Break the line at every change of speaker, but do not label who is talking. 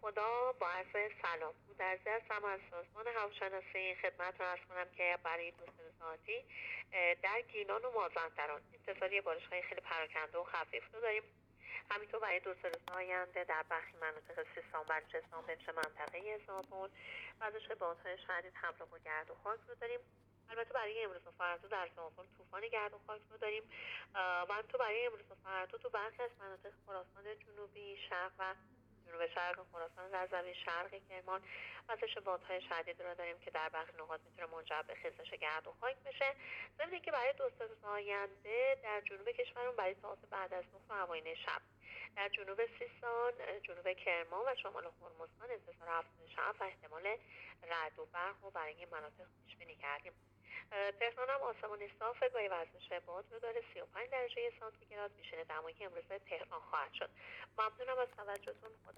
خدا با عرض سلام. در هستم از سازمان هواشناسی خدمتتون عرض کنم که برای 2 ساعتی در گیلان و مازندران انتظاری بارش‌های خیلی پراکنده و خفیف رو داریم. همینطور برای 2 روز آینده در برخی مناطق سیستان، بلوچستان، بخش منطقه زابل بعدش بادهای شدید همراه با گرد و خاک رو داریم. البته برای امروز و فردا در زابل طوفان گرد و خاک رو داریم و همینطور برای امروز و فردا تو برخی از مناطق خراسان جنوبی، شرق و جنوب شرق خراسان، رضوی، شرق کرمان وزش بادهای شدید رو داریم که در برخی نقاط میتونه منجر به خیزش گرد و خاک بشه. ضمن اینکه برای 2 روز آینده در جنوب کشورمون برای ساعات بعد از ظهر و اوایل شب در جنوب سیستان، جنوب کرمان و شمال هرمزگان انتظار افزایش هوا و احتمال رعد و برق رو برای این مناطق پیش بینی کردیم. تهران هم آسمان صافه با وزش باد رو داره. 35 درجه سانتیگراد میشه دمای امروز تهران خواهد شد. ممنونم از توجهتون. خدا